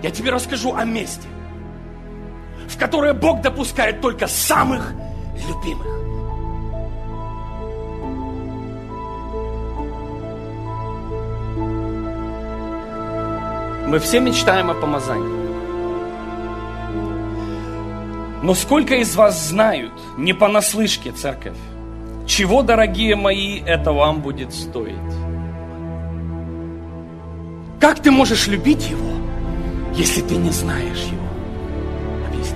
Я тебе расскажу о месте, в которое Бог допускает только самых любимых. Мы все мечтаем о помазании. Но сколько из вас знают, не понаслышке, церковь, чего, дорогие мои, это вам будет стоить? Как ты можешь любить Его, если ты не знаешь Его? Объясни.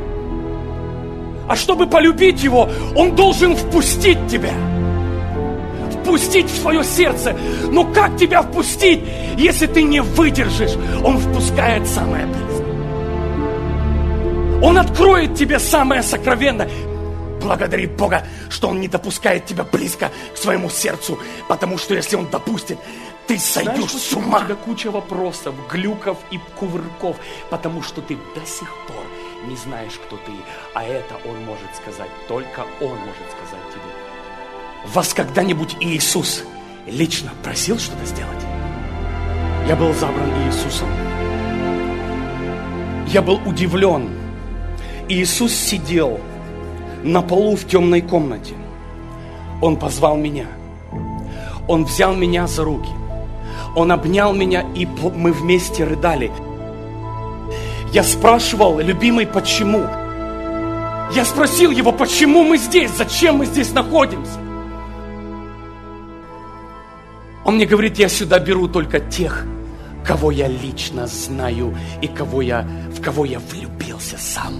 А чтобы полюбить Его, Он должен впустить тебя. Впустить в свое сердце. Но как тебя впустить, если ты не выдержишь? Он впускает самое близкое. Он откроет тебе самое сокровенное. Благодари Бога, что Он не допускает тебя близко к своему сердцу. Потому что если Он допустит, ты сойдешь с ума. У тебя куча вопросов, глюков и кувырков. Потому что ты до сих пор не знаешь, кто ты. А это Он может сказать. Только Он может сказать тебе. Вас когда-нибудь Иисус лично просил что-то сделать? Я был забран Иисусом. Я был удивлен. Иисус сидел на полу в темной комнате. Он позвал меня. Он взял меня за руки. Он обнял меня, и мы вместе рыдали. Я спрашивал: любимый, почему? Я спросил его, почему мы здесь, зачем мы здесь находимся? Он мне говорит: я сюда беру только тех, кого я лично знаю и в кого я влюбился сам.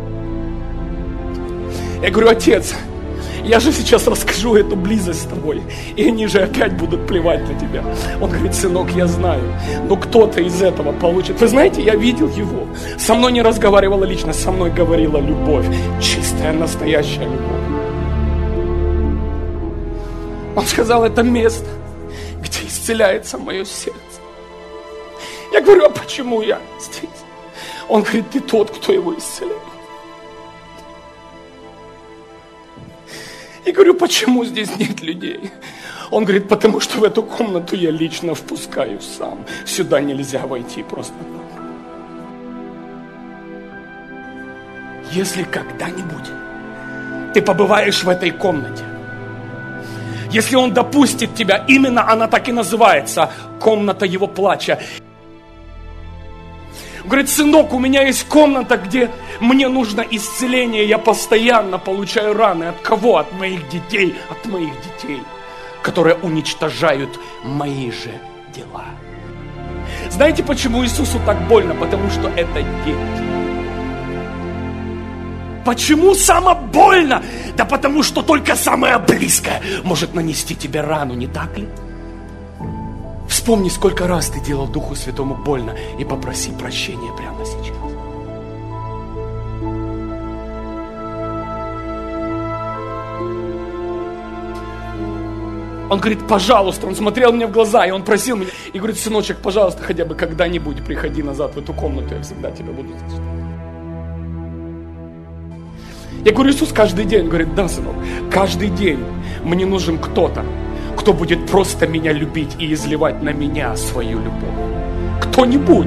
Я говорю: отец, я же сейчас расскажу эту близость с тобой, и они же опять будут плевать на тебя. Он говорит: сынок, я знаю, но кто-то из этого получит. Вы знаете, я видел его. Со мной не разговаривала лично, со мной говорила любовь. Чистая, настоящая любовь. Он сказал: это место, где исцеляется мое сердце. Я говорю: а почему я здесь? Он говорит: ты тот, кто его исцеляет. Я говорю: почему здесь нет людей? Он говорит: потому что в эту комнату я лично впускаю сам. Сюда нельзя войти просто так. Если когда-нибудь ты побываешь в этой комнате, если Он допустит тебя, именно она так и называется, комната Его плача. Он говорит: сынок, у меня есть комната, где мне нужно исцеление, я постоянно получаю раны. От кого? От моих детей, которые уничтожают мои же дела. Знаете, почему Иисусу так больно? Потому что это дети. Почему само больно? Да потому что только самое близкое может нанести тебе рану, не так ли? Вспомни, сколько раз ты делал Духу Святому больно, и попроси прощения прямо сейчас. Он говорит: пожалуйста, он смотрел мне в глаза, и он просил меня, и говорит: сыночек, пожалуйста, хотя бы когда-нибудь приходи назад в эту комнату, я всегда тебя буду защищать. Я говорю: Иисус, каждый день. Он говорит: да, сынок, каждый день мне нужен кто-то, кто будет просто меня любить и изливать на меня свою любовь. Кто-нибудь.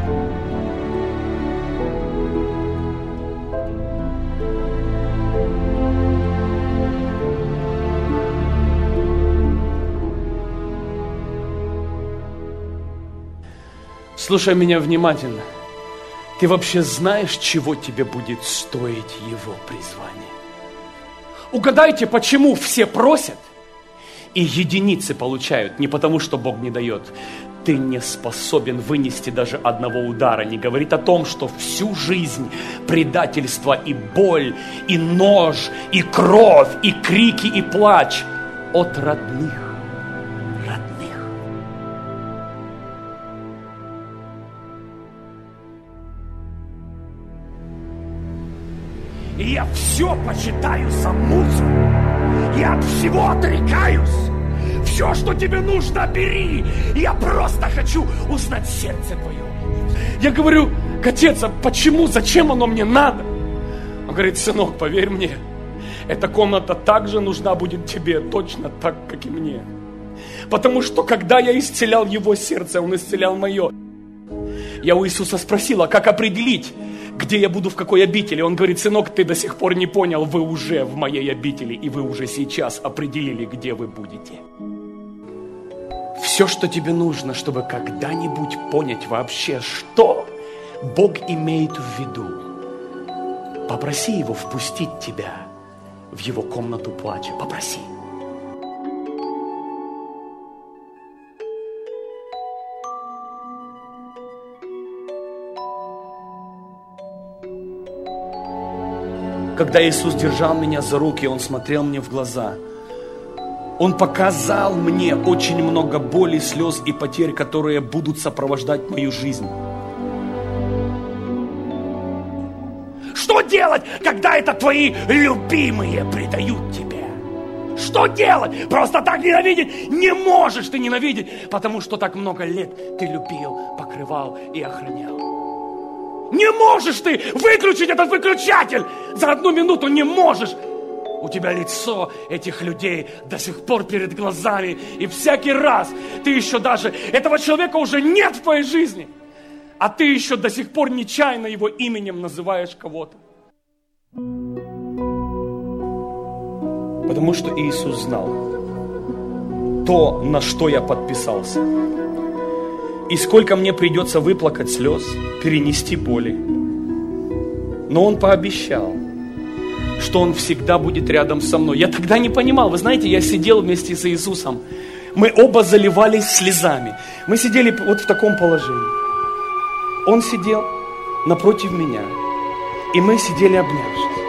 Слушай меня внимательно. Ты вообще знаешь, чего тебе будет стоить Его призвание? Угадайте, почему все просят, и единицы получают, не потому, что Бог не дает. Ты не способен вынести даже одного удара. Не говорит о том, что всю жизнь предательство и боль, и нож, и кровь, и крики, и плач от родных. И я все почитаю за мусор. Я от всего отрекаюсь. Все, что тебе нужно, бери. Я просто хочу узнать сердце твое. Я говорю: отец, а почему, зачем оно мне надо? Он говорит: сынок, поверь мне, эта комната также нужна будет тебе, точно так, как и мне. Потому что когда я исцелял его сердце, он исцелял мое. Я у Иисуса спросил, а как определить, где я буду, в какой обители? Он говорит: сынок, ты до сих пор не понял, вы уже в моей обители, и вы уже сейчас определили, где вы будете. Все, что тебе нужно, чтобы когда-нибудь понять вообще, что Бог имеет в виду, попроси Его впустить тебя в Его комнату плача. Попроси. Когда Иисус держал меня за руки, Он смотрел мне в глаза. Он показал мне очень много боли, слез и потерь, которые будут сопровождать мою жизнь. Что делать, когда это твои любимые предают тебя? Что делать? Просто так ненавидеть? Не можешь ты ненавидеть, потому что так много лет ты любил, покрывал и охранял. Не можешь ты выключить этот выключатель за 1 минуту, не можешь. У тебя лицо этих людей до сих пор перед глазами. И всякий раз ты еще даже... Этого человека уже нет в твоей жизни. А ты еще до сих пор нечаянно его именем называешь кого-то. Потому что Иисус знал то, на что я подписался. И сколько мне придется выплакать слез, перенести боли. Но Он пообещал, что Он всегда будет рядом со мной. Я тогда не понимал. Вы знаете, я сидел вместе с Иисусом. Мы оба заливались слезами. Мы сидели вот в таком положении. Он сидел напротив меня. И мы сидели обнявшись.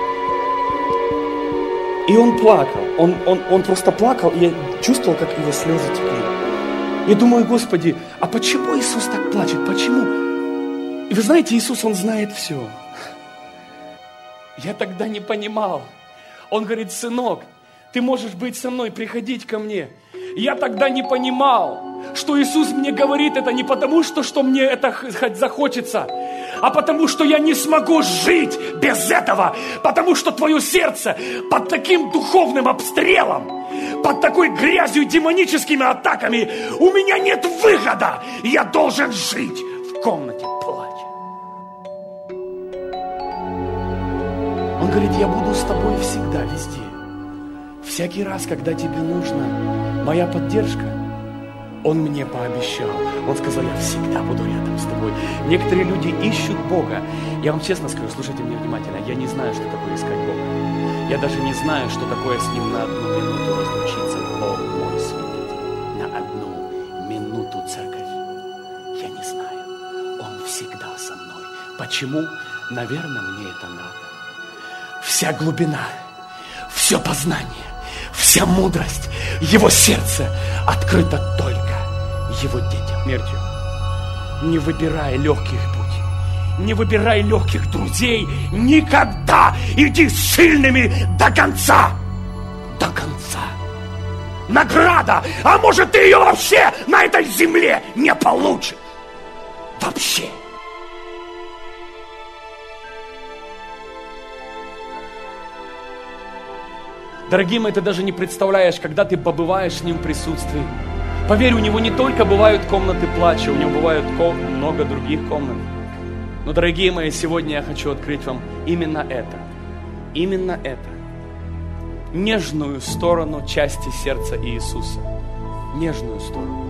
И Он плакал. Он просто плакал. И я чувствовал, как его слезы текли. Я думаю: Господи, а почему Иисус так плачет? Почему? И вы знаете, Иисус, Он знает все. Я тогда не понимал. Он говорит: сынок, ты можешь быть со мной, приходить ко мне. Я тогда не понимал, что Иисус мне говорит это не потому, что мне это захочется, а потому, что я не смогу жить без этого, потому что твое сердце под таким духовным обстрелом, под такой грязью, демоническими атаками, у меня нет выхода. Я должен жить в комнате плача. Он говорит: я буду с тобой всегда, везде. Всякий раз, когда тебе нужна моя поддержка, Он мне пообещал. Он сказал: я всегда буду рядом с тобой. Некоторые люди ищут Бога. Я вам честно скажу, слушайте меня внимательно, я не знаю, что такое искать Бога. Я даже не знаю, что такое с Ним на 1 минуту разлучиться. О, мой святитель, на 1 минуту, церковь. Я не знаю. Он всегда со мной. Почему? Наверное, мне это надо. Вся глубина, все познание, вся мудрость Его сердца открыта только Его детям. Смертью. Не выбирай легких путей, не выбирай легких друзей, никогда иди с сильными до конца. До конца. Награда, а может, ты ее вообще на этой земле не получишь. Вообще. Дорогие мои, ты даже не представляешь, когда ты побываешь с Ним в присутствии. Поверь, у Него не только бывают комнаты плача, у Него бывают много других комнат. Но, дорогие мои, сегодня я хочу открыть вам именно это. Именно это. Нежную сторону части сердца Иисуса. Нежную сторону.